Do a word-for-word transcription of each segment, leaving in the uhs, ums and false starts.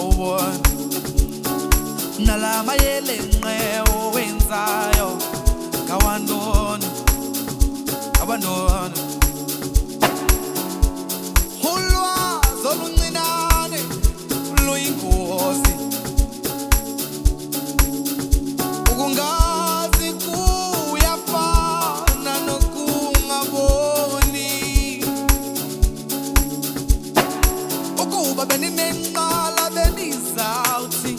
awubona nalama yele nqewo wenzayo kawandona abandona ulwazi oluncinane luyingozi ukungazi kuyafana nokungaboni ukuba beninenqala benizawuthi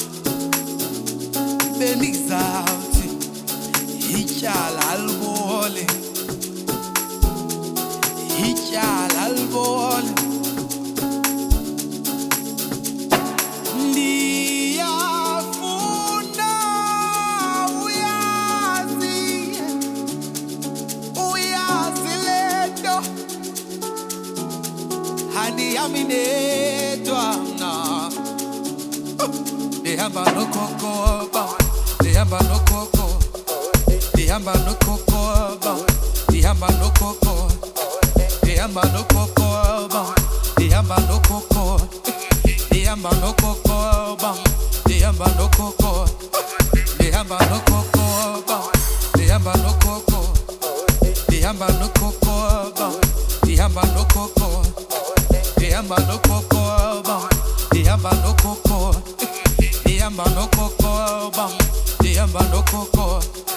benizawuthi ityala alibole ityala alibole ndiyafuna uyazi uyazi lento handihamba nedwa mna ndihamba nokhokho ndihamba nokhokho ndihamba nokhokho ndihamba nokhokho ndihamba nokhokho ndihamba nokhokho ndihamba nokhokho ndihamba nokhokho ndihamba nokhokho ndihamba nokhokho ndihamba nokhokho ndihamba nokhokho ndihamba nokhokho ndihamba nokhokho ndihamba nokhokho ndihamba nokhokho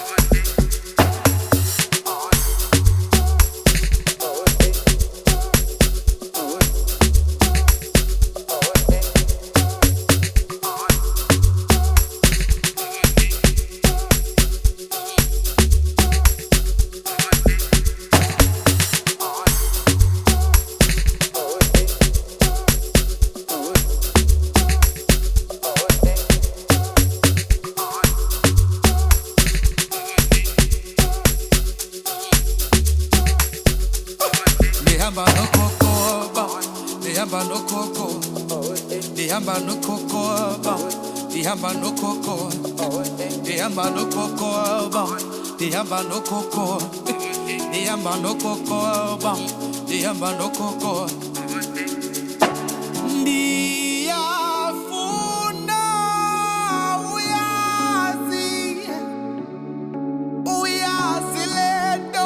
Ndihamba nokhokho ndihamba nokhokho ndihamba nokhokho ndihamba nokhokho ndihamba nokhokho ndihamba nokhokho ndihamba nokhokho ndihamba nokhokho ndiyafuna uyazi uyazi lento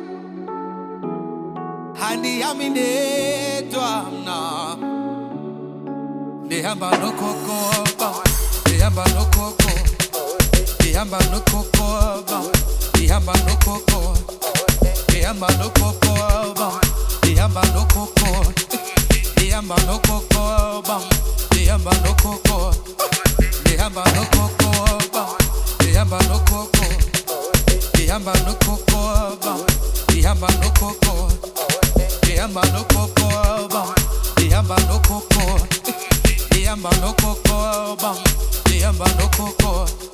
handihambi nedwa mna ndihamba nokhokho ndihamba nokhokho ndihamba nokhokho ndihamba nokhokho ndihamba nokhokho ndihamba nokhokho ndihamba nokhokho ndihamba nokhokho ndihamba nokhokho ndihamba nokhokho ndihamba nokhokho ndihamba nokhokho ndihamba nokhokho ndihamba nokhokho ndihamba nokhokho ndihamba nokhokho